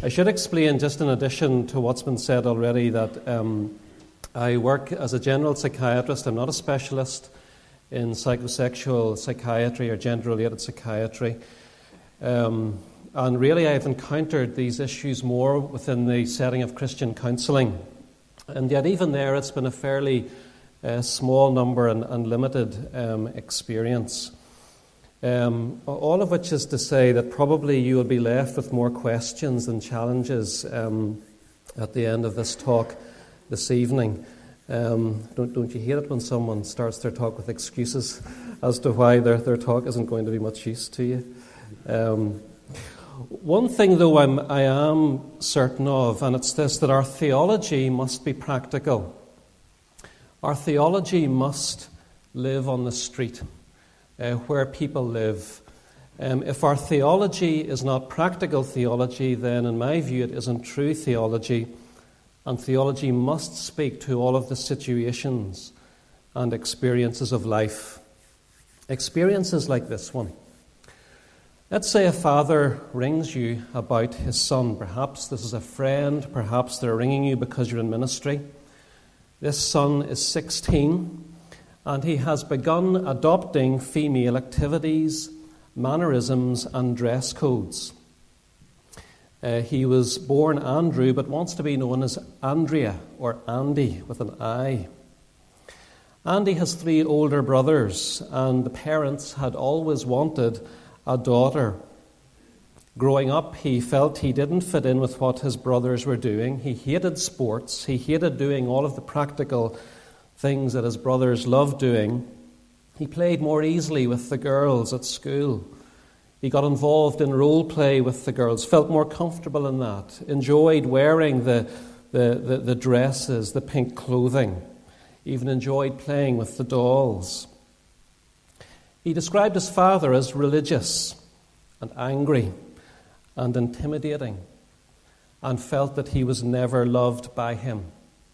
I should explain, just in addition to what's been said already, that I work as a general psychiatrist. I'm not a specialist in psychosexual psychiatry or gender-related psychiatry. And really I've encountered these issues more within the setting of Christian counselling. And yet even there it's been a fairly small number and limited experience. All of which is to say that probably you will be left with more questions than challenges at the end of this talk this evening. Don't you hate it when someone starts their talk with excuses as to why their talk isn't going to be much use to you? One thing, though, I am certain of, and it's this, that our theology must be practical. Our theology must live on the street, where people live. If our theology is not practical theology, then in my view it isn't true theology, and theology must speak to all of the situations and experiences of life. Experiences like this one. Let's say a father rings you about his son. Perhaps this is a friend, perhaps they're ringing you because you're in ministry. This son is 16, and he has begun adopting female activities, mannerisms, and dress codes. He was born Andrew, but wants to be known as Andrea, or Andy, with an I. Andy has 3 older brothers, and the parents had always wanted a daughter. Growing up, he felt he didn't fit in with what his brothers were doing. He hated sports. He hated doing all of the practical things that his brothers loved doing. He played more easily with the girls at school. He got involved in role play with the girls, felt more comfortable in that, enjoyed wearing the dresses, the pink clothing, even enjoyed playing with the dolls. He described his father as religious and angry and intimidating, and felt that he was never loved by him.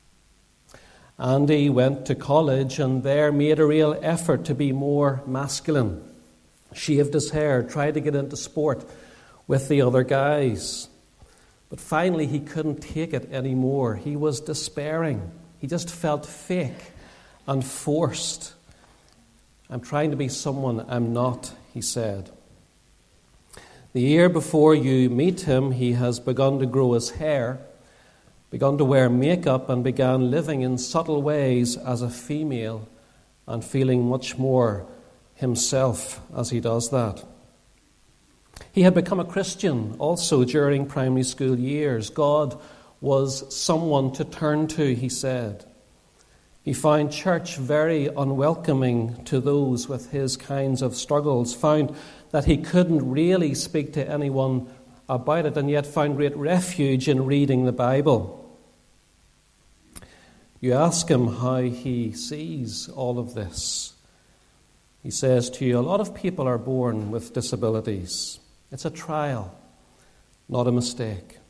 Andy went to college and there made a real effort to be more masculine. Shaved his hair, tried to get into sport with the other guys. But finally he couldn't take it anymore. He was despairing. He just felt fake and forced. I'm trying to be someone I'm not, he said. The year before you meet him, he has begun to grow his hair, begun to wear makeup, and began living in subtle ways as a female and feeling much more himself as he does that. He had become a Christian also during primary school years. God was someone to turn to, he said. He found church very unwelcoming to those with his kinds of struggles, found that he couldn't really speak to anyone about it, and yet found great refuge in reading the Bible. You ask him how he sees all of this. He says to you, a lot of people are born with disabilities. It's a trial, not a mistake.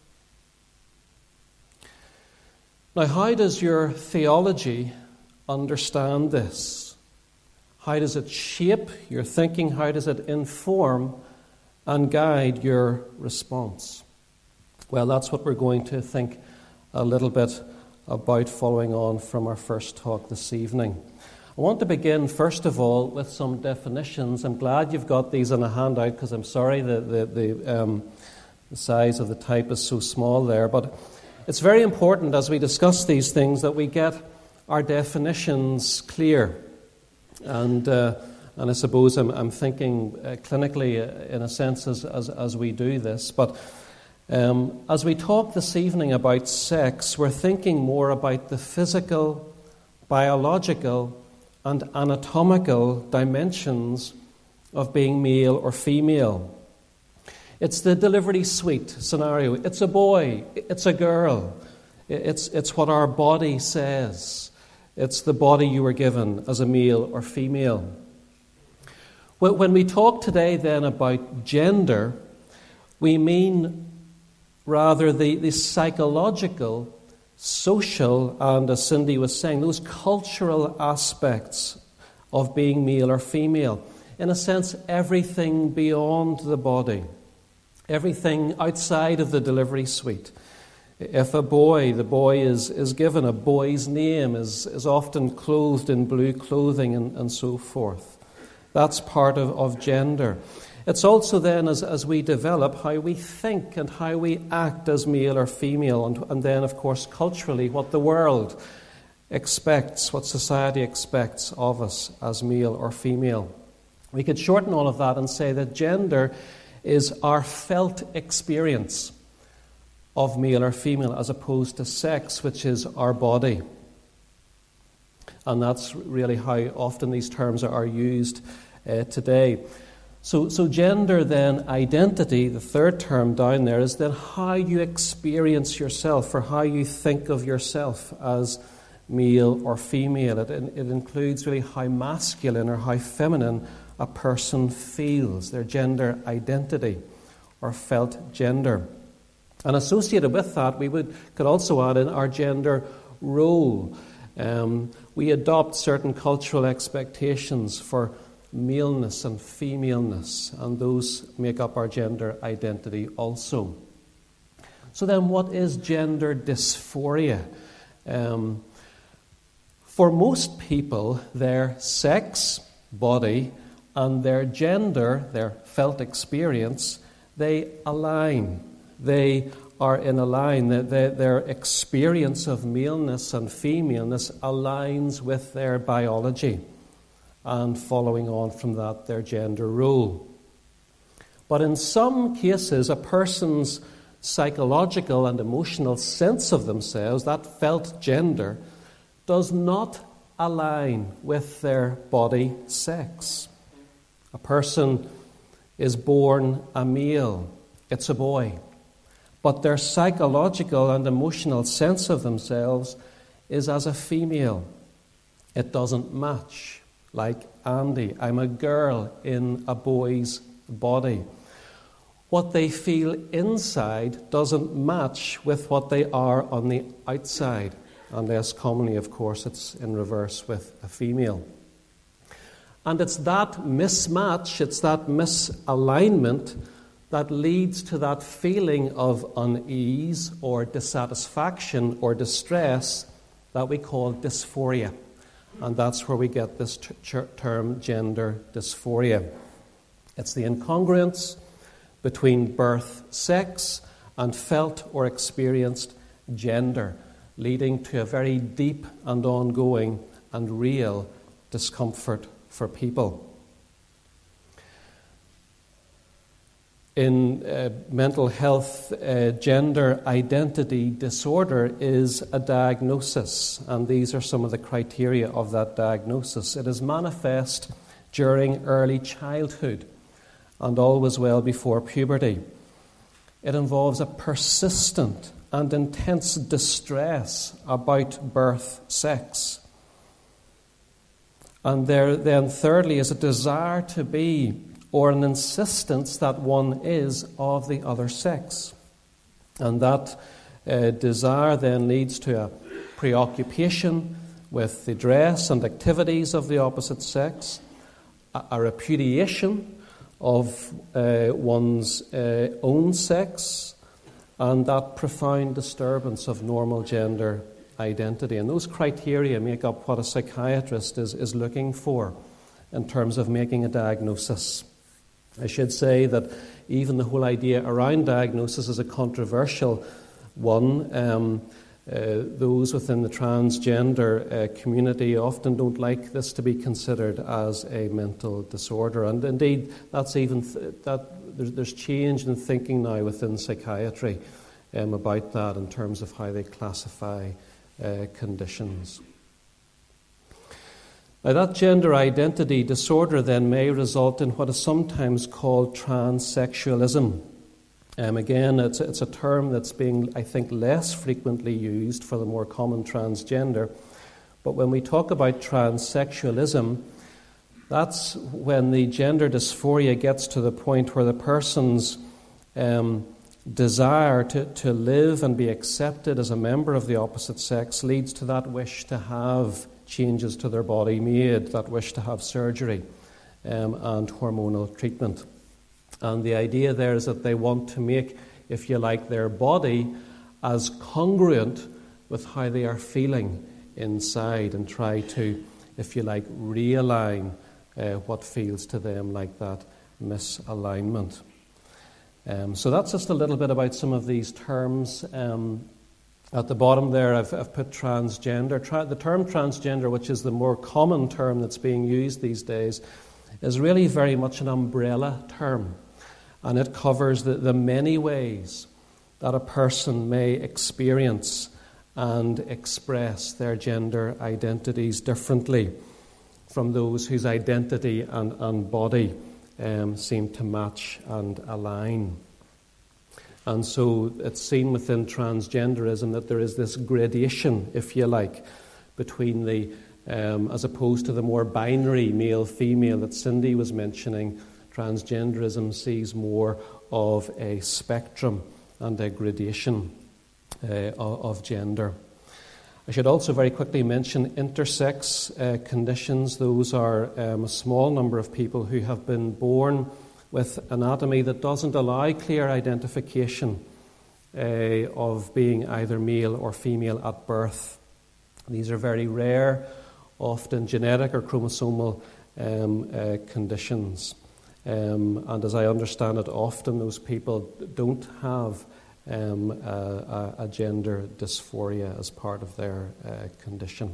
Now, how does your theology understand this? How does it shape your thinking? How does it inform and guide your response? Well, that's what we're going to think a little bit about following on from our first talk this evening. I want to begin, first of all, with some definitions. I'm glad you've got these in a handout because I'm sorry the size of the type is so small there. But it's very important as we discuss these things that we get our definitions clear. And I suppose I'm thinking clinically in a sense as we do this. But as we talk this evening about sex, we're thinking more about the physical, biological, and anatomical dimensions of being male or female. It's the delivery suite scenario. It's a boy. It's a girl. It's what our body says. It's the body you were given as a male or female. When we talk today then about gender, we mean rather the psychological, social, and as Cindy was saying, those cultural aspects of being male or female. In a sense, everything beyond the body. everything outside of the delivery suite. If a boy, the boy is given a boy's name, is often clothed in blue clothing and so forth. That's part of gender. It's also then, as we develop, how we think and how we act as male or female, and then, of course, culturally, what the world expects, what society expects of us as male or female. We could shorten all of that and say that gender is our felt experience of male or female, as opposed to sex, which is our body. And that's really how often these terms are used today. So gender then, identity, the third term down there, is then how you experience yourself, or how you think of yourself as male or female. It includes really how masculine or how feminine a person feels, their gender identity or felt gender. And associated with that, we could also add in our gender role. We adopt certain cultural expectations for maleness and femaleness, and those make up our gender identity also. So then, what is gender dysphoria? For most people, their sex, body, and their gender, their felt experience, they align. They are in a line. Their experience of maleness and femaleness aligns with their biology, and following on from that, their gender role. But in some cases, a person's psychological and emotional sense of themselves, that felt gender, does not align with their body sex. A person is born a male, it's a boy, but their psychological and emotional sense of themselves is as a female. It doesn't match. Like Andy, I'm a girl in a boy's body. What they feel inside doesn't match with what they are on the outside, unless commonly, of course, it's in reverse with a female. And it's that mismatch, it's that misalignment that leads to that feeling of unease or dissatisfaction or distress that we call dysphoria. And that's where we get this term gender dysphoria. It's the incongruence between birth sex and felt or experienced gender, leading to a very deep and ongoing and real discomfort for people. In mental health, gender identity disorder is a diagnosis, and these are some of the criteria of that diagnosis. It is manifest during early childhood and always well before puberty. It involves a persistent and intense distress about birth sex. And there then thirdly is a desire to be, or an insistence that one is, of the other sex. And that desire then leads to a preoccupation with the dress and activities of the opposite sex, a repudiation of one's own sex, and that profound disturbance of normal gender identity. And those criteria make up what a psychiatrist is looking for in terms of making a diagnosis. I should say that even the whole idea around diagnosis is a controversial one. Those within the transgender community often don't like this to be considered as a mental disorder. And indeed, that's even there's change in thinking now within psychiatry about that in terms of how they classify conditions. Now, that gender identity disorder then may result in what is sometimes called transsexualism. Again, it's a term that's being, I think, less frequently used for the more common transgender. But when we talk about transsexualism, that's when the gender dysphoria gets to the point where the person's desire to live and be accepted as a member of the opposite sex leads to that wish to have changes to their body made, that wish to have surgery and hormonal treatment. And the idea there is that they want to make, if you like, their body as congruent with how they are feeling inside, and try to, if you like, realign what feels to them like that misalignment. So that's just a little bit about some of these terms. At the bottom there, I've put transgender. The term transgender, which is the more common term that's being used these days, is really very much an umbrella term. And it covers the many ways that a person may experience and express their gender identities differently from those whose identity and body seem to match and align. And so it's seen within transgenderism that there is this gradation, if you like, between the, as opposed to the more binary male-female that Cindy was mentioning. Transgenderism sees more of a spectrum and a gradation of gender. I should also very quickly mention intersex conditions. Those are a small number of people who have been born with anatomy that doesn't allow clear identification of being either male or female at birth. These are very rare, often genetic or chromosomal conditions. And as I understand it, often those people don't have a gender dysphoria as part of their condition.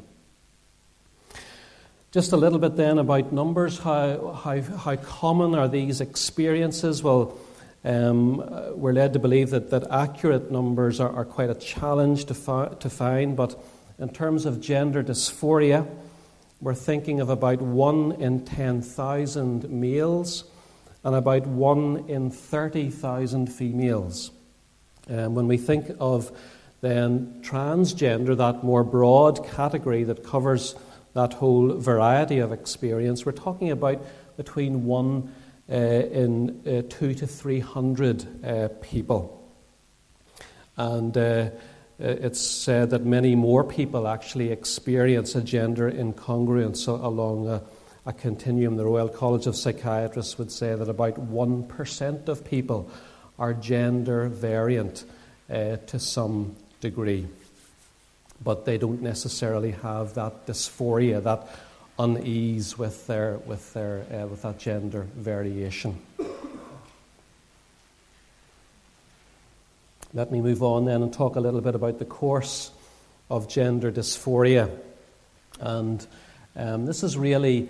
Just a little bit then about numbers. How common are these experiences? Well, we're led to believe that accurate numbers are quite a challenge to find, but in terms of gender dysphoria, we're thinking of about 1 in 10,000 males and about 1 in 30,000 females. When we think of then transgender, that more broad category that covers that whole variety of experience, we're talking about between 1 in 200 to 300 people. And it's said that many more people actually experience a gender incongruence along a continuum. The Royal College of Psychiatrists would say that about 1% of people are gender variant to some degree, but they don't necessarily have that dysphoria, that unease with that gender variation. Let me move on then and talk a little bit about the course of gender dysphoria. And this is really,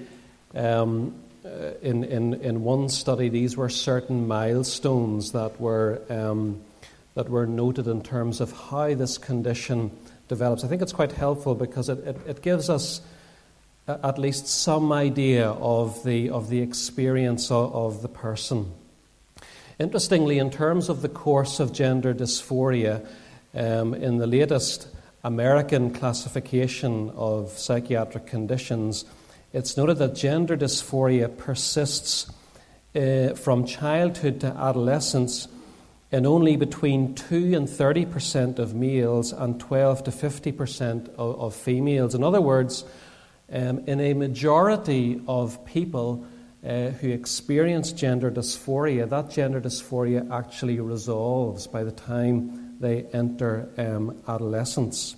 in one study, these were certain milestones that were noted in terms of how this condition develops. I think it's quite helpful because it gives us at least some idea of the experience of the person. Interestingly, in terms of the course of gender dysphoria, in the latest American classification of psychiatric conditions, it's noted that gender dysphoria persists from childhood to adolescence in only between 2 and 30% of males and 12 to 50% of females. In other words, in a majority of people who experience gender dysphoria, that gender dysphoria actually resolves by the time they enter adolescence.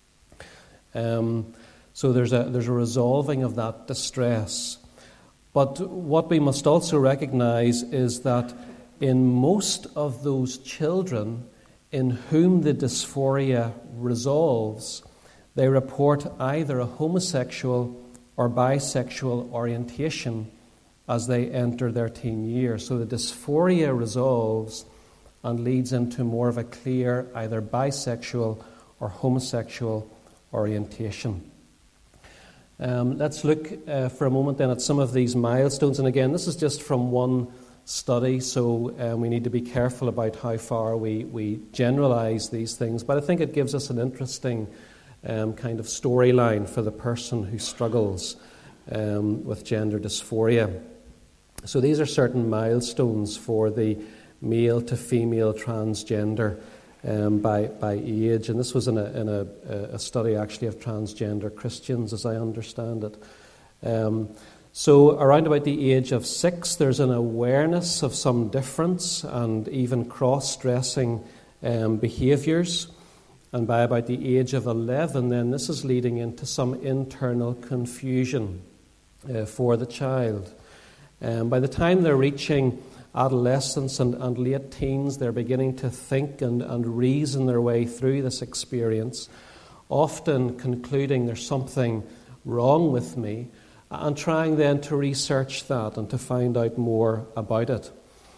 So there's a resolving of that distress. But what we must also recognize is that in most of those children in whom the dysphoria resolves, they report either a homosexual or bisexual orientation as they enter their teen years. So the dysphoria resolves and leads into more of a clear either bisexual or homosexual orientation. Let's look for a moment then at some of these milestones. And again, this is just from one study, so we need to be careful about how far we generalize these things. But I think it gives us an interesting kind of storyline for the person who struggles with gender dysphoria. So these are certain milestones for the male to female transgender by age, and this was in a study actually of transgender Christians, as I understand it. So around about the age of 6, there's an awareness of some difference and even cross-dressing behaviours. And by about the age of 11, then this is leading into some internal confusion for the child. By the time they're reaching adolescence and late teens, they're beginning to think and reason their way through this experience, often concluding there's something wrong with me, and trying then to research that and to find out more about it.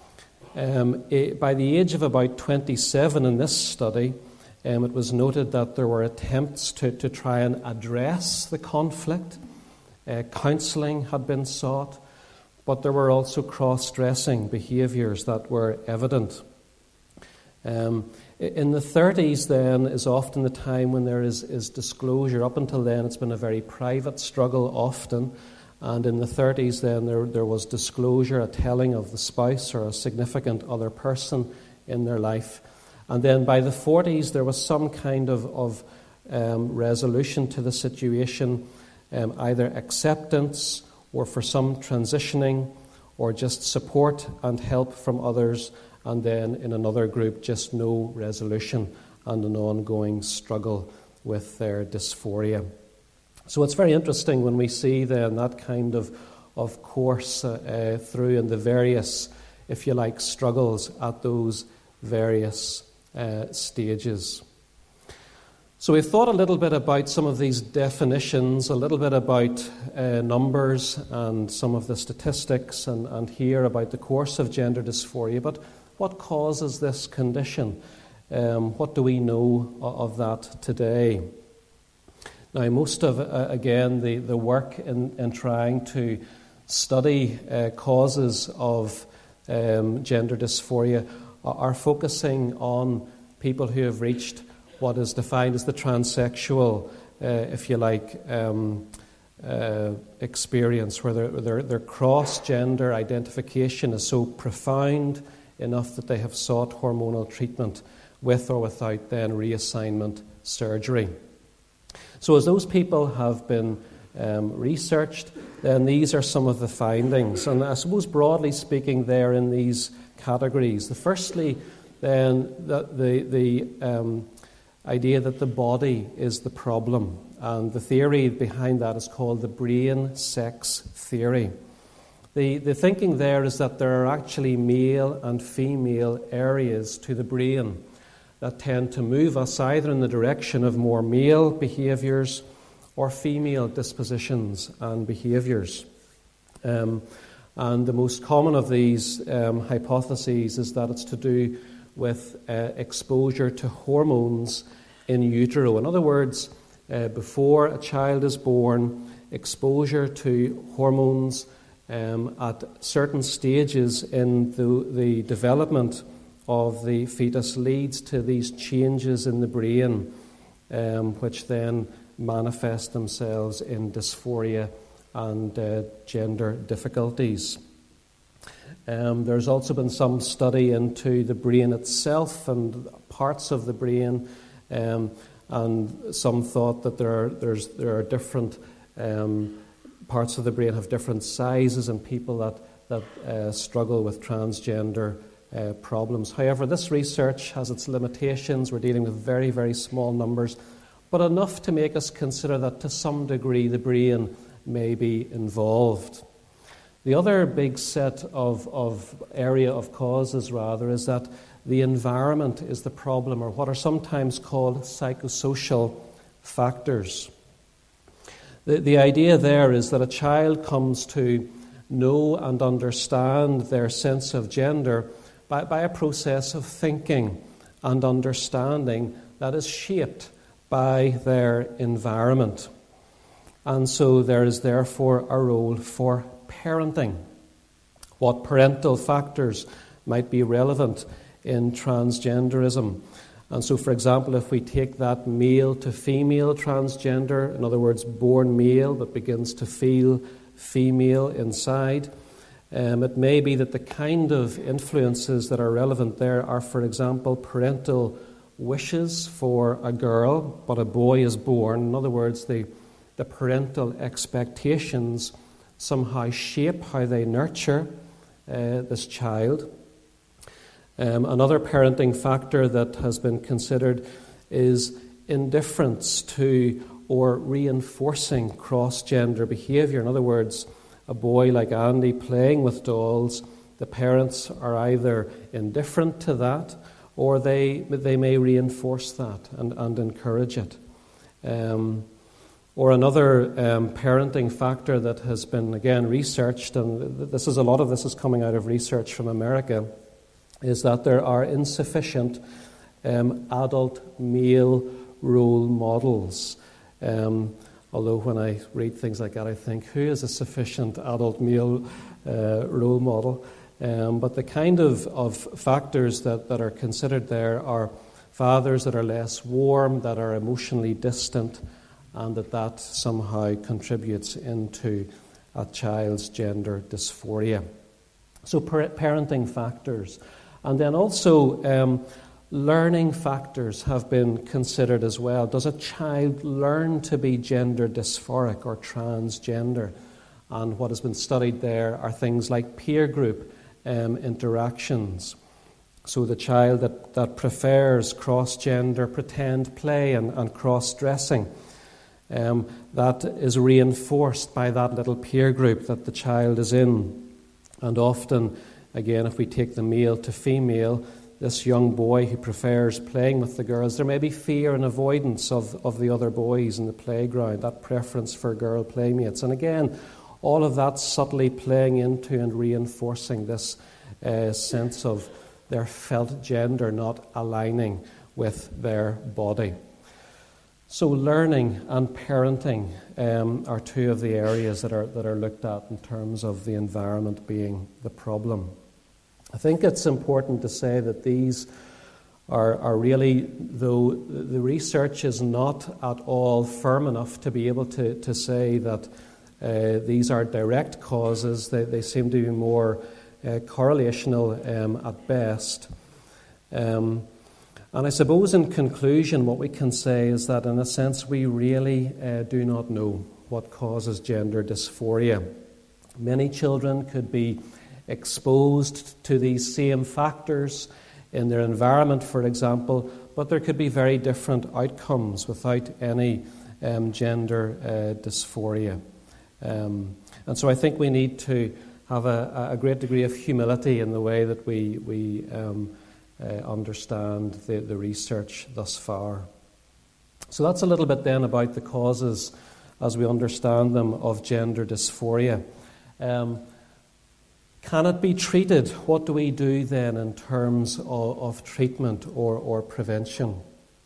By the age of about 27 in this study, it was noted that there were attempts to try and address the conflict. Counselling had been sought, but there were also cross-dressing behaviours that were evident. In the 30s, then, is often the time when there is disclosure. Up until then, it's been a very private struggle often. And in the 30s, then, there was disclosure, a telling of the spouse or a significant other person in their life. And then by the 40s, there was some kind of resolution to the situation, either acceptance or for some transitioning or just support and help from others. And then in another group, just no resolution and an ongoing struggle with their dysphoria. So it's very interesting when we see then that kind of course through in the various, if you like, struggles at those various stages. So we've thought a little bit about some of these definitions, a little bit about numbers and some of the statistics, and here about the course of gender dysphoria. But what causes this condition? What do we know of that today? Now, most of, again, the work in trying to study causes of gender dysphoria are focusing on people who have reached what is defined as the transsexual, if you like, experience, where their cross-gender identification is so profound enough that they have sought hormonal treatment with or without then reassignment surgery. So as those people have been researched, then these are some of the findings. And I suppose broadly speaking, they're in these categories. Firstly, then, the idea that the body is the problem. And the theory behind that is called the brain-sex theory. The thinking there is that there are actually male and female areas to the brain that tend to move us either in the direction of more male behaviours or female dispositions and behaviours. And the most common of these hypotheses is that it's to do with exposure to hormones in utero. In other words, before a child is born, exposure to hormones at certain stages in the development of the fetus leads to these changes in the brain, which then manifest themselves in dysphoria and gender difficulties. There's also been some study into the brain itself and parts of the brain, and some thought that there are different parts of the brain have different sizes in people that struggle with transgender problems. However, this research has its limitations. We're dealing with very, very small numbers, but enough to make us consider that to some degree the brain may be involved. The other big set of area of causes, rather, is that the environment is the problem, or what are sometimes called psychosocial factors. The idea there is that a child comes to know and understand their sense of gender by a process of thinking and understanding that is shaped by their environment. And so there is therefore a role for parenting. What parental factors might be relevant in transgenderism? And so, for example, if we take that male to female transgender, in other words, born male but begins to feel female inside, it may be that the kind of influences that are relevant there are, for example, parental wishes for a girl, but a boy is born. In other words, the parental expectations somehow shape how they nurture this child. Another parenting factor that has been considered is indifference to or reinforcing cross-gender behaviour. In other words, a boy like Andy playing with dolls, the parents are either indifferent to that or they may reinforce that and encourage it. Or another parenting factor that has been, again, researched, and a lot of this is coming out of research from America, is that there are insufficient adult male role models. Although when I read things like that, I think, who is a sufficient adult male role model? But the kind of factors that are considered there are fathers that are less warm, that are emotionally distant, and that somehow contributes into a child's gender dysphoria. So parenting factors. And then also learning factors have been considered as well. Does a child learn to be gender dysphoric or transgender? And what has been studied there are things like peer group interactions. So the child that prefers cross-gender pretend play and cross-dressing, that is reinforced by that little peer group that the child is in. And often, again, if we take the male to female, this young boy who prefers playing with the girls, there may be fear and avoidance of the other boys in the playground, that preference for girl playmates. And again, all of that subtly playing into and reinforcing this sense of their felt gender not aligning with their body. So learning and parenting are two of the areas that are looked at in terms of the environment being the problem. I think it's important to say that these are really, though the research is not at all firm enough to be able to say that these are direct causes. They seem to be more correlational at best. And I suppose in conclusion what we can say is that in a sense we really do not know what causes gender dysphoria. Many children could be exposed to these same factors in their environment, for example, but there could be very different outcomes without any gender dysphoria. And so I think we need to have a great degree of humility in the way that we understand the research thus far. So that's a little bit then about the causes, as we understand them, of gender dysphoria. Can it be treated? What do we do then in terms of treatment or prevention?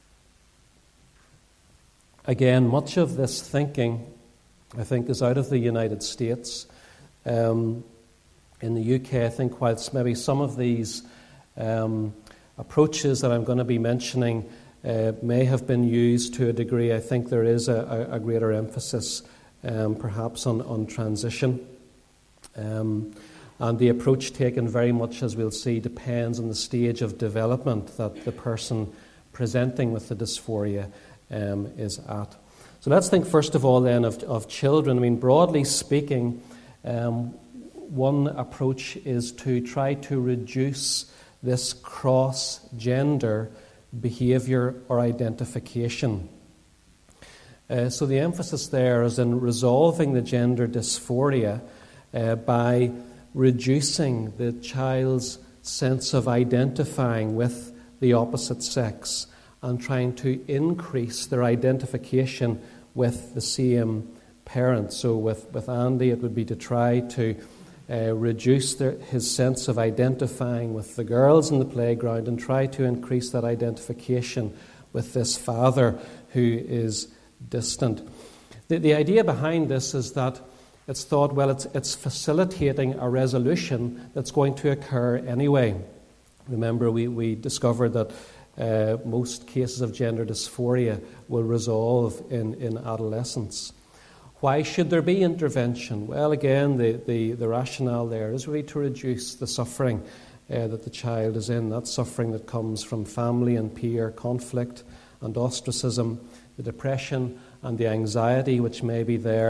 Again, much of this thinking, I think, is out of the United States. In the UK, I think, whilst maybe some of these approaches that I'm going to be mentioning may have been used to a degree, I think there is a greater emphasis perhaps on transition. And the approach taken very much, as we'll see, depends on the stage of development that the person presenting with the dysphoria is at. So let's think first of all then of children. I mean, broadly speaking, one approach is to try to reduce this cross-gender behaviour or identification. So the emphasis there is in resolving the gender dysphoria by reducing the child's sense of identifying with the opposite sex and trying to increase their identification with the same parent. So with Andy, it would be to try to reduce his sense of identifying with the girls in the playground and try to increase that identification with this father who is distant. The idea behind this is that it's thought, well, it's facilitating a resolution that's going to occur anyway. Remember, we discovered that most cases of gender dysphoria will resolve in adolescence. Why should there be intervention? Well, again, the rationale there is really to reduce the suffering that the child is in, that suffering that comes from family and peer conflict and ostracism, the depression and the anxiety which may be there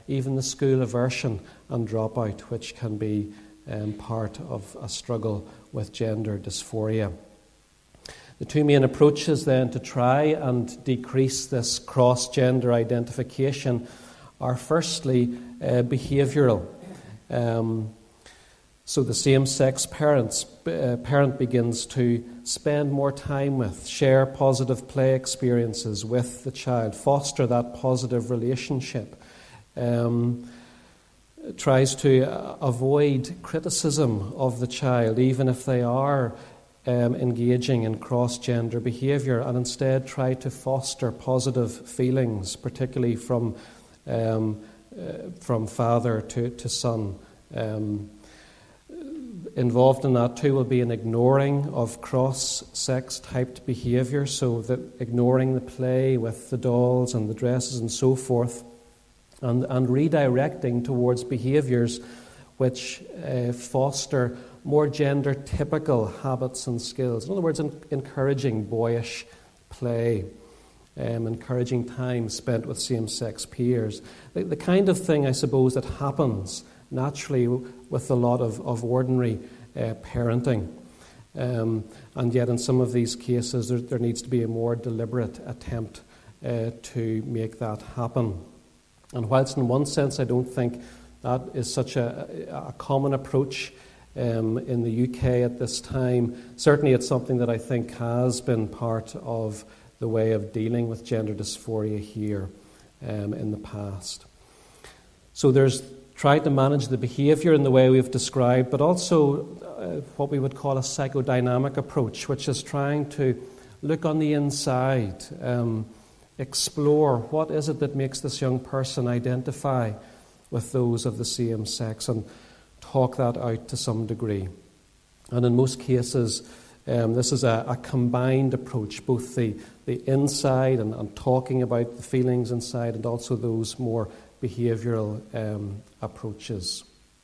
even the school aversion and dropout, which can be part of a struggle with gender dysphoria. The two main approaches then to try and decrease this cross-gender identification are firstly behavioural. So the same-sex parent begins to spend more time with, share positive play experiences with the child, foster that positive relationship, tries to avoid criticism of the child, even if they are engaging in cross-gender behaviour, and instead try to foster positive feelings, particularly from father to son. Involved in that too will be an ignoring of cross-sex typed behaviour, so that ignoring the play with the dolls and the dresses and so forth, and redirecting towards behaviours which foster more gender-typical habits and skills. In other words, encouraging boyish play, encouraging time spent with same-sex peers. The kind of thing, I suppose, that happens naturally with a lot of ordinary parenting. And yet in some of these cases there needs to be a more deliberate attempt to make that happen. And whilst in one sense I don't think that is such a common approach in the UK at this time, certainly it's something that I think has been part of the way of dealing with gender dysphoria here in the past. So there's tried to manage the behaviour in the way we've described, but also what we would call a psychodynamic approach, which is trying to look on the inside, explore what is it that makes this young person identify with those of the same sex, and talk that out to some degree. And in most cases, this is a combined approach, both the inside and talking about the feelings inside, and also those more behavioural approaches.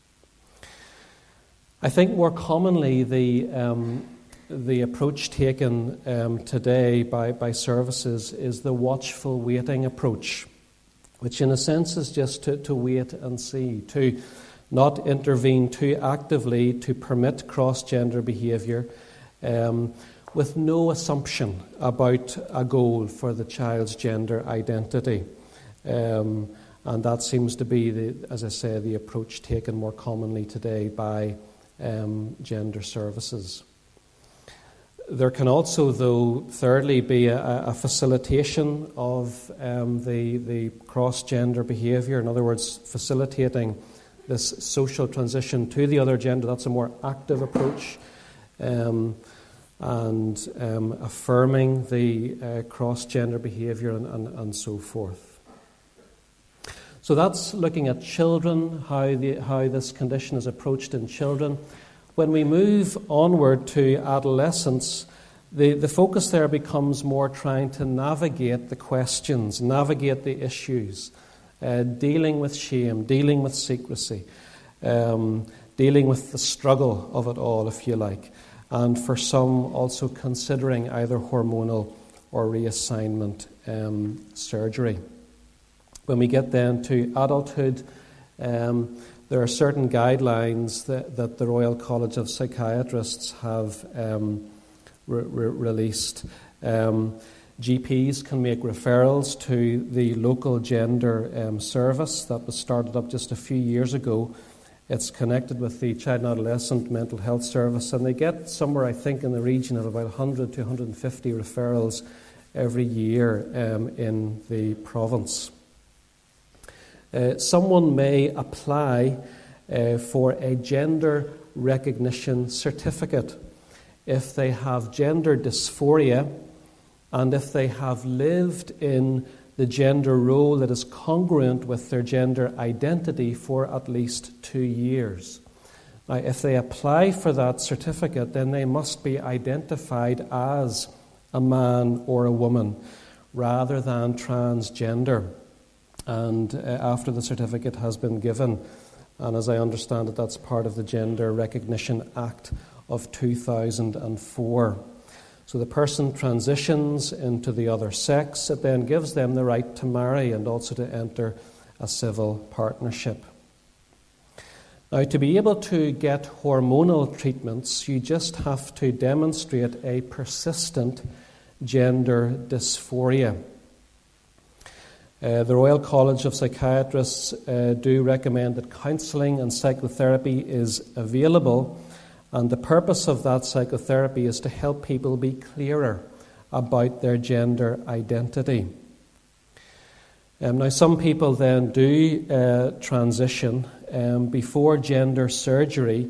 I think more commonly the approach taken today by services is the watchful waiting approach, which in a sense is just to wait and see, to not intervene too actively, to permit cross-gender behaviour, with no assumption about a goal for the child's gender identity. And that seems to be, as I say, the approach taken more commonly today by gender services. There can also, though, thirdly, be a facilitation of the cross-gender behaviour. In other words, facilitating this social transition to the other gender. That's a more active approach. And affirming the cross-gender behaviour and so forth. So that's looking at children, how this condition is approached in children. When we move onward to adolescence, the focus there becomes more trying to navigate the questions, navigate the issues, dealing with shame, dealing with secrecy, dealing with the struggle of it all, if you like. And for some, also considering either hormonal or reassignment surgery. When we get then to adulthood, there are certain guidelines that the Royal College of Psychiatrists have released. GPs can make referrals to the local gender service that was started up just a few years ago. It's connected with the Child and Adolescent Mental Health Service, and they get somewhere, I think, in the region of about 100 to 150 referrals every year in the province. Someone may apply for a gender recognition certificate if they have gender dysphoria and if they have lived in the gender role that is congruent with their gender identity for at least 2 years. Now, if they apply for that certificate, then they must be identified as a man or a woman rather than transgender. And after the certificate has been given, and as I understand it, that's part of the Gender Recognition Act of 2004. So the person transitions into the other sex. It then gives them the right to marry and also to enter a civil partnership. Now, to be able to get hormonal treatments, you just have to demonstrate a persistent gender dysphoria. The Royal College of Psychiatrists do recommend that counselling and psychotherapy is available, and the purpose of that psychotherapy is to help people be clearer about their gender identity. Now, some people then do transition before gender surgery.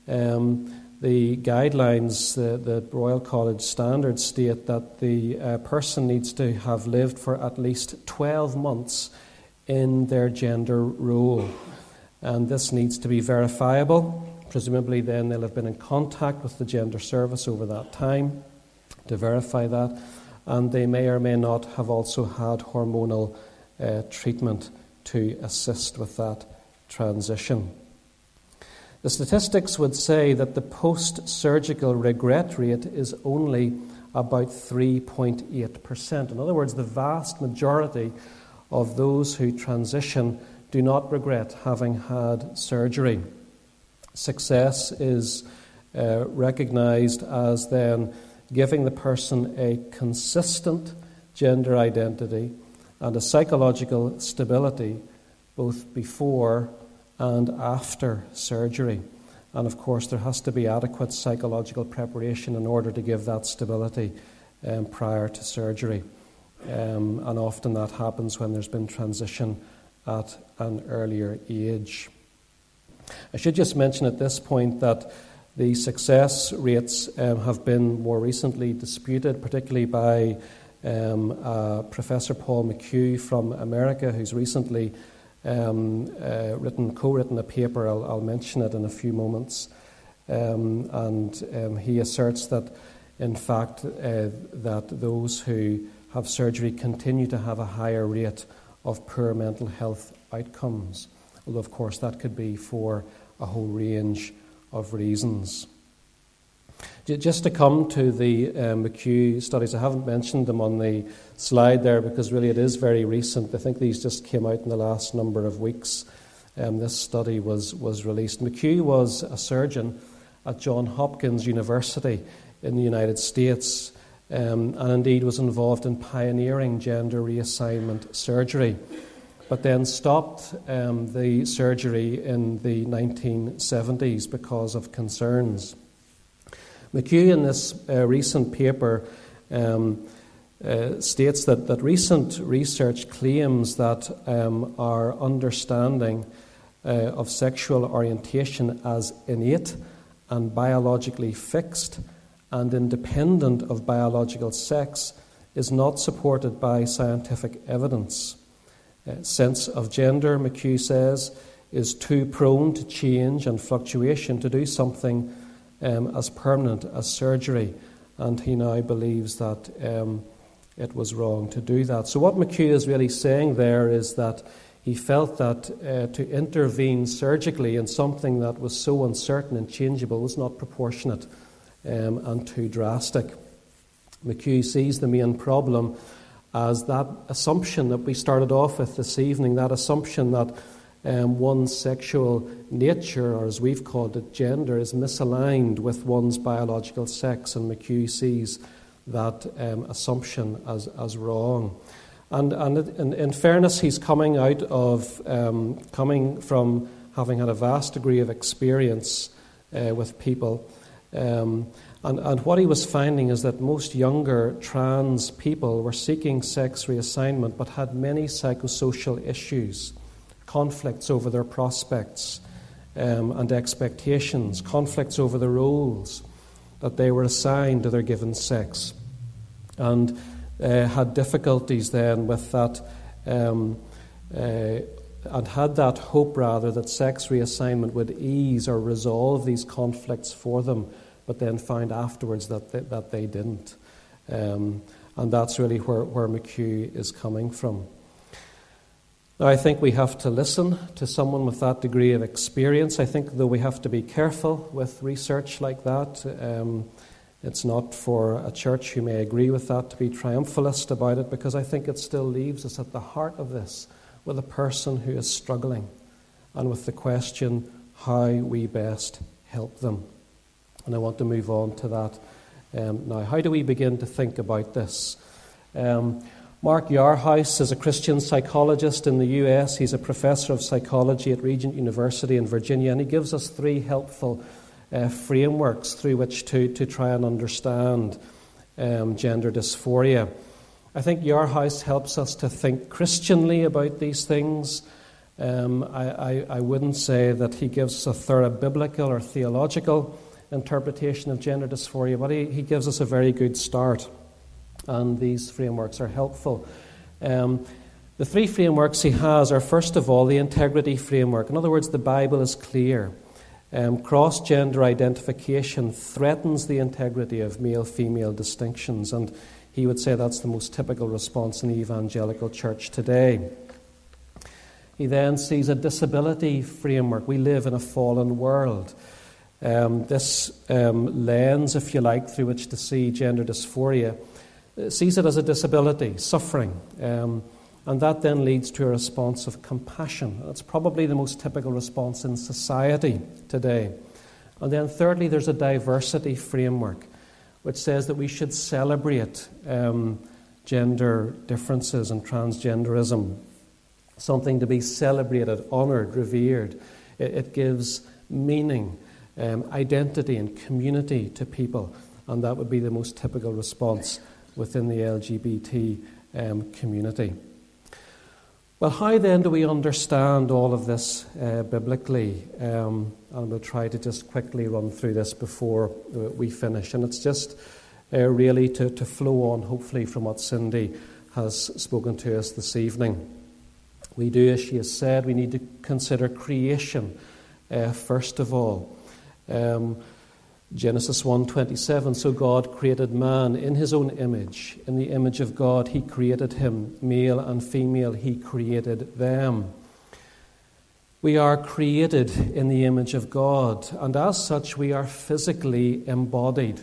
The guidelines, the Royal College standards state that the person needs to have lived for at least 12 months in their gender role. And this needs to be verifiable. Presumably then they'll have been in contact with the gender service over that time to verify that. And they may or may not have also had hormonal treatment to assist with that transition. The statistics would say that the post-surgical regret rate is only about 3.8%. In other words, the vast majority of those who transition do not regret having had surgery. Success is recognised as then giving the person a consistent gender identity and a psychological stability both before and after surgery. And of course, there has to be adequate psychological preparation in order to give that stability prior to surgery. And often that happens when there's been transition at an earlier age. I should just mention at this point that the success rates have been more recently disputed, particularly by Professor Paul McHugh from America, who's recently co-written a paper. I'll mention it in a few moments. And he asserts that, in fact, that those who have surgery continue to have a higher rate of poor mental health outcomes. Although, of course, that could be for a whole range of reasons. Just to come to the McHugh studies, I haven't mentioned them on the slide there because really it is very recent. I think these just came out in the last number of weeks. This study was released. McHugh was a surgeon at Johns Hopkins University in the United States and indeed was involved in pioneering gender reassignment surgery, but then stopped the surgery in the 1970s because of concerns. McHugh, in this recent paper, states that recent research claims that our understanding of sexual orientation as innate and biologically fixed and independent of biological sex is not supported by scientific evidence. Sense of gender, McHugh says, is too prone to change and fluctuation to do something as permanent as surgery, and he now believes that it was wrong to do that. So what McHugh is really saying there is that he felt that to intervene surgically in something that was so uncertain and changeable was not proportionate and too drastic. McHugh sees the main problem as that assumption that we started off with this evening, that assumption that one's sexual nature, or as we've called it, gender, is misaligned with one's biological sex, and McHugh sees that assumption as wrong. And in fairness, he's coming from having had a vast degree of experience with people. And what he was finding is that most younger trans people were seeking sex reassignment but had many psychosocial issues, conflicts over their prospects and expectations, conflicts over the roles that they were assigned to their given sex, and had difficulties then with that, and had that hope rather that sex reassignment would ease or resolve these conflicts for them, but then found afterwards that they didn't. And that's really where McHugh is coming from. Now, I think we have to listen to someone with that degree of experience. I think, though, we have to be careful with research like that. It's not for a church who may agree with that to be triumphalist about it, because I think it still leaves us at the heart of this with a person who is struggling and with the question how we best help them. And I want to move on to that now. How do we begin to think about this? Mark Yarhouse is a Christian psychologist in the US. He's a professor of psychology at Regent University in Virginia, and he gives us 3 helpful frameworks through which to try and understand gender dysphoria. I think Yarhouse helps us to think Christianly about these things. I wouldn't say that he gives a thorough biblical or theological interpretation of gender dysphoria, but he gives us a very good start, and these frameworks are helpful. The 3 frameworks he has are, first of all, the integrity framework. In other words, the Bible is clear. Cross-gender identification threatens the integrity of male-female distinctions, and he would say that's the most typical response in the evangelical church today. He then sees a disability framework. We live in a fallen world. This lens, if you like, through which to see gender dysphoria, sees it as a disability, suffering, and that then leads to a response of compassion. That's probably the most typical response in society today. And then thirdly, there's a diversity framework, which says that we should celebrate gender differences and transgenderism, something to be celebrated, honoured, revered. It gives meaning, identity and community to people, and that would be the most typical response within the LGBT community. Well, how then do we understand all of this biblically? And we'll try to just quickly run through this before we finish. And it's just really to flow on, hopefully, from what Cindy has spoken to us this evening. We do, as she has said, we need to consider creation first of all. Genesis 1:27, so God created man in his own image. In the image of God he created him. Male and female he created them. We are created in the image of God, and as such we are physically embodied.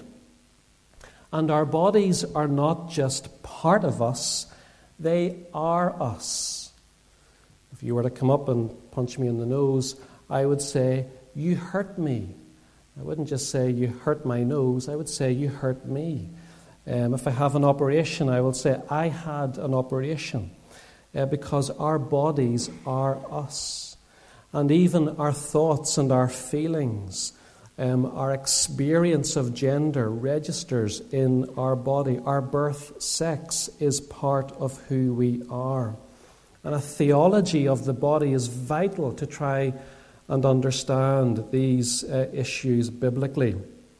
And our bodies are not just part of us, they are us. If you were to come up and punch me in the nose, I would say, "You hurt me." I wouldn't just say, "You hurt my nose," I would say, "You hurt me." If I have an operation, I will say, "I had an operation," because our bodies are us. And even our thoughts and our feelings, our experience of gender registers in our body. Our birth sex is part of who we are. And a theology of the body is vital to try and understand these issues biblically.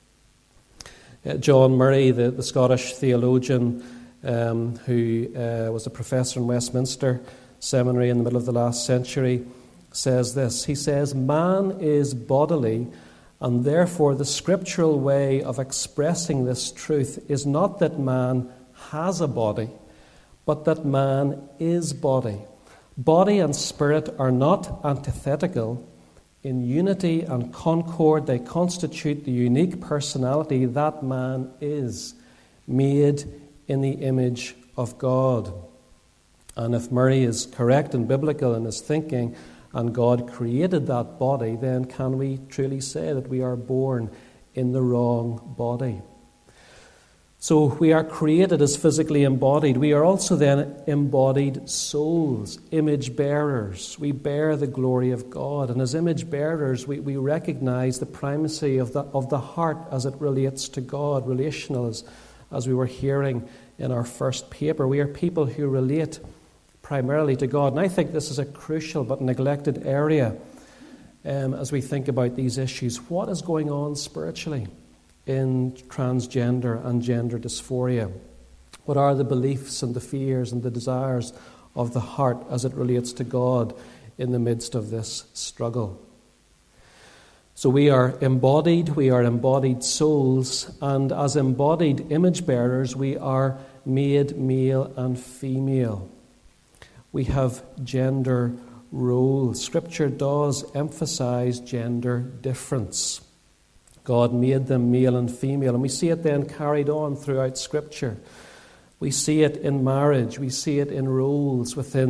John Murray, the Scottish theologian who was a professor in Westminster Seminary in the middle of the last century, says this. He says, "Man is bodily, and therefore the scriptural way of expressing this truth is not that man has a body, but that man is body. Body and spirit are not antithetical. In unity and concord, they constitute the unique personality that man is, made in the image of God." And if Murray is correct and biblical in his thinking, and God created that body, then can we truly say that we are born in the wrong body? So we are created as physically embodied. We are also then embodied souls, image bearers. We bear the glory of God. And as image bearers, we recognize the primacy of the heart as it relates to God, relational, as we were hearing in our first paper. We are people who relate primarily to God. And I think this is a crucial but neglected area as we think about these issues. What is going on spiritually in transgender and gender dysphoria? What are the beliefs and the fears and the desires of the heart as it relates to God in the midst of this struggle? So we are embodied souls, and as embodied image bearers, we are made male and female. We have gender roles. Scripture does emphasize gender difference. God made them male and female, and we see it then carried on throughout Scripture. We see it in marriage, we see it in roles within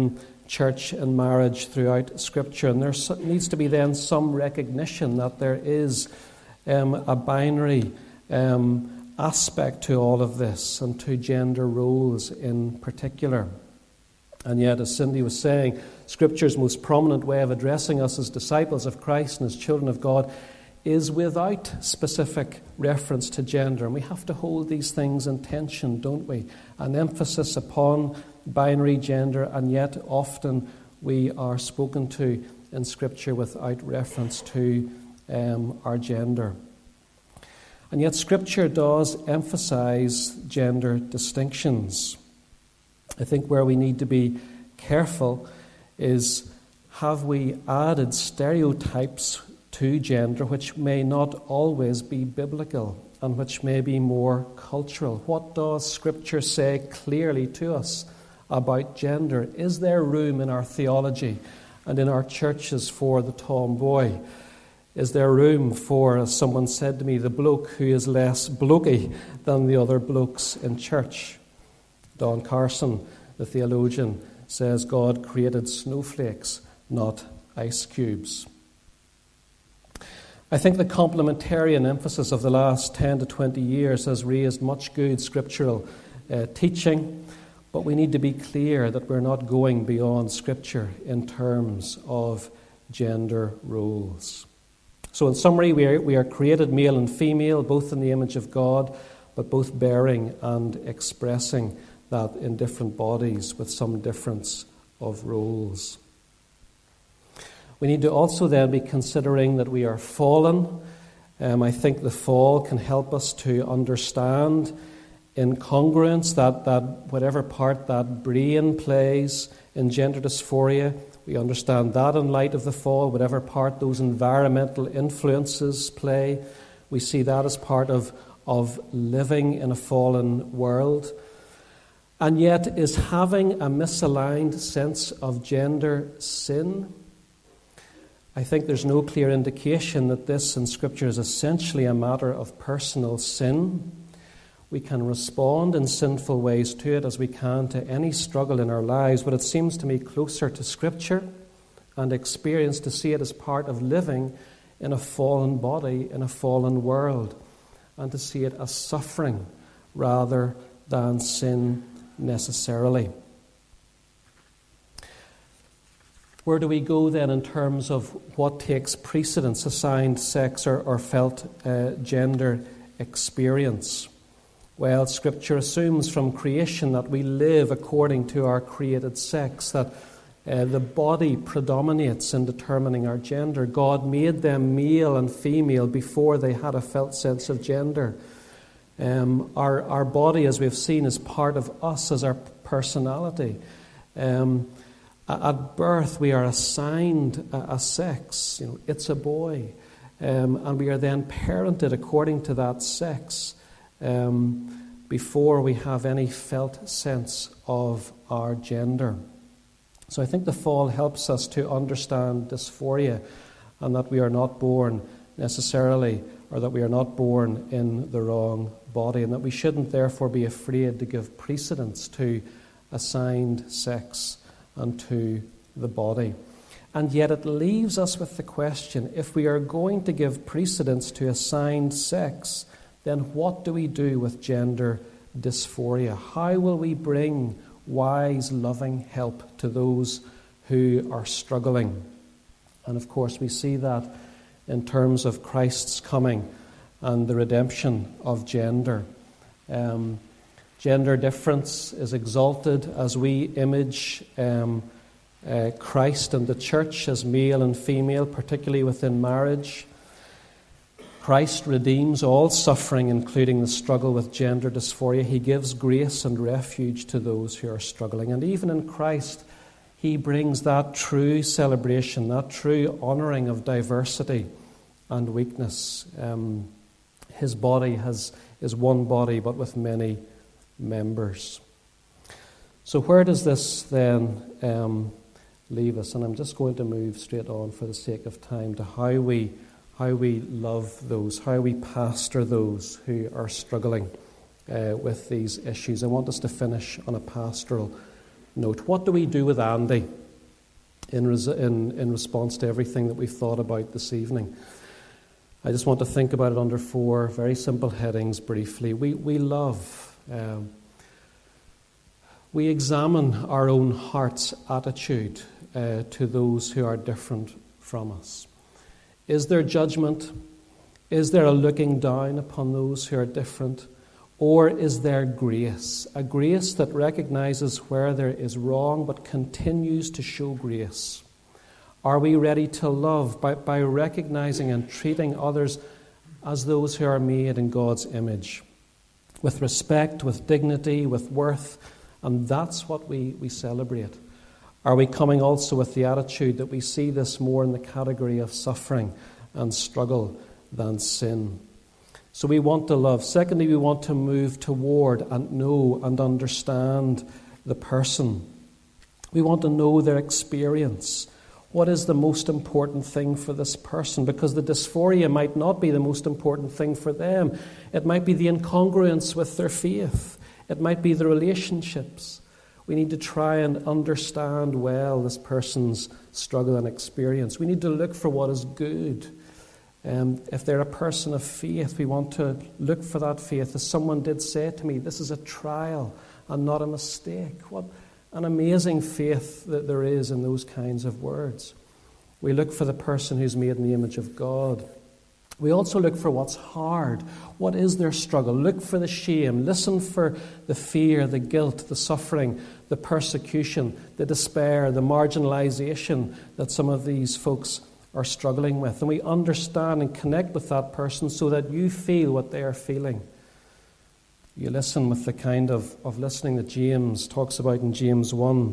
church and marriage throughout Scripture. And there needs to be then some recognition that there is a binary aspect to all of this, and to gender roles in particular. And yet, as Cindy was saying, Scripture's most prominent way of addressing us as disciples of Christ and as children of God is without specific reference to gender. And we have to hold these things in tension, don't we? An emphasis upon binary gender, and yet often we are spoken to in Scripture without reference to our gender. And yet Scripture does emphasize gender distinctions. I think where we need to be careful is, have we added stereotypes to gender which may not always be biblical and which may be more cultural? What does Scripture say clearly to us about gender? Is there room in our theology and in our churches for the tomboy? Is there room for, as someone said to me, the bloke who is less blokey than the other blokes in church? Don Carson, the theologian, says God created snowflakes, not ice cubes. I think the complementarian emphasis of the last 10 to 20 years has raised much good scriptural teaching, but we need to be clear that we're not going beyond Scripture in terms of gender roles. So in summary, we are created male and female, both in the image of God, but both bearing and expressing that in different bodies with some difference of roles. We need to also then be considering that we are fallen. I think the fall can help us to understand incongruence, that whatever part that brain plays in gender dysphoria, we understand that in light of the fall. Whatever part those environmental influences play, we see that as part of living in a fallen world. And yet, is having a misaligned sense of gender sin? I think there's no clear indication that this in Scripture is essentially a matter of personal sin. We can respond in sinful ways to it as we can to any struggle in our lives, but it seems to me closer to Scripture and experience to see it as part of living in a fallen body, in a fallen world, and to see it as suffering rather than sin necessarily. Where do we go then in terms of what takes precedence, assigned sex or felt gender experience? Well, Scripture assumes from creation that we live according to our created sex, that the body predominates in determining our gender. God made them male and female before they had a felt sense of gender. Our body, as we've seen, is part of us as our personality. At birth, we are assigned a sex. It's a boy. And we are then parented according to that sex. Before we have any felt sense of our gender. So I think the fall helps us to understand dysphoria, and that we are not born necessarily, or that we are not born in the wrong body, and that we shouldn't therefore be afraid to give precedence to assigned sex and to the body. And yet it leaves us with the question, if we are going to give precedence to assigned sex, then what do we do with gender dysphoria? How will we bring wise, loving help to those who are struggling? And of course, we see that in terms of Christ's coming and the redemption of gender. Gender difference is exalted as we image Christ and the church as male and female, particularly within marriage. Christ redeems all suffering, including the struggle with gender dysphoria. He gives grace and refuge to those who are struggling. And even in Christ, He brings that true celebration, that true honouring of diversity and weakness. His body is one body, but with many members. So where does this then leave us? And I'm just going to move straight on for the sake of time to how we love those, how we pastor those who are struggling with these issues. I want us to finish on a pastoral note. What do we do with Andy? in response to everything that we've thought about this evening. I just want to think about it under 4 very simple headings briefly. We love. We examine our own heart's attitude to those who are different from us. Is there judgment? Is there a looking down upon those who are different? Or is there grace? A grace that recognizes where there is wrong but continues to show grace. Are we ready to love by recognizing and treating others as those who are made in God's image? With respect, with dignity, with worth, and that's what we celebrate. Are we coming also with the attitude that we see this more in the category of suffering and struggle than sin? So we want to love. Secondly, we want to move toward and know and understand the person. We want to know their experience. What is the most important thing for this person? Because the dysphoria might not be the most important thing for them. It might be the incongruence with their faith. It might be the relationships. We need to try and understand well this person's struggle and experience. We need to look for what is good. If they're a person of faith, we want to look for that faith. As someone did say to me, this is a trial and not a mistake. What an amazing faith that there is in those kinds of words. We look for the person who's made in the image of God. We also look for what's hard. What is their struggle? Look for the shame. Listen for the fear, the guilt, the suffering, the persecution, the despair, the marginalization that some of these folks are struggling with. And we understand and connect with that person so that you feel what they are feeling. You listen with the kind of listening that James talks about in James 1.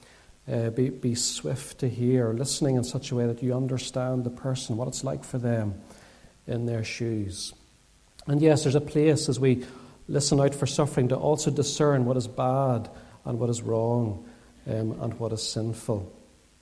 Be swift to hear, listening in such a way that you understand the person, what it's like for them in their shoes. And yes, there's a place as we listen out for suffering to also discern what is bad and what is wrong and what is sinful.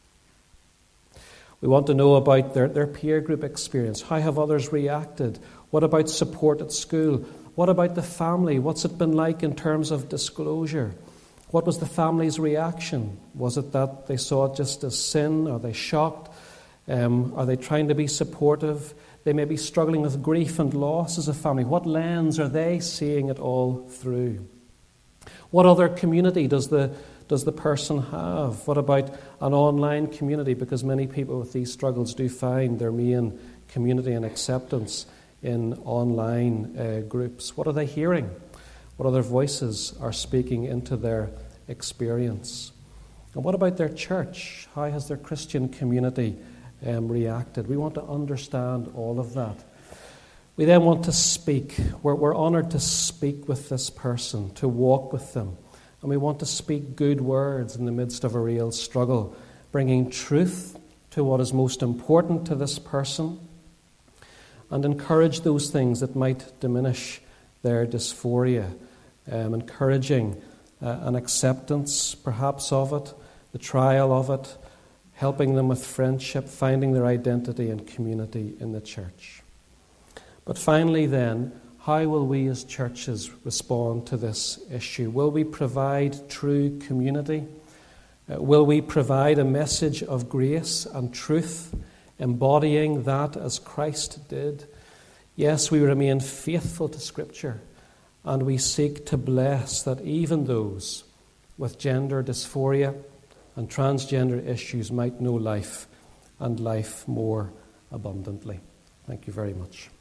We want to know about their peer group experience. How have others reacted? What about support at school? What about the family? What's it been like in terms of disclosure? What was the family's reaction? Was it that they saw it just as sin? Are they shocked? Are they trying to be supportive? They may be struggling with grief and loss as a family. What lens are they seeing it all through? What other community does the person have? What about an online community? Because many people with these struggles do find their main community and acceptance in online groups. What are they hearing? What other voices are speaking into their experience? And what about their church? How has their Christian community reacted? We want to understand all of that. We then want to speak. We're honoured to speak with this person, to walk with them. And we want to speak good words in the midst of a real struggle, bringing truth to what is most important to this person and encourage those things that might diminish their dysphoria, encouraging an acceptance perhaps of it, the trial of it, helping them with friendship, finding their identity and community in the church. But finally then, how will we as churches respond to this issue? Will we provide true community? Will we provide a message of grace and truth, embodying that as Christ did? Yes, we remain faithful to Scripture, and we seek to bless that even those with gender dysphoria and transgender issues might know life and life more abundantly. Thank you very much.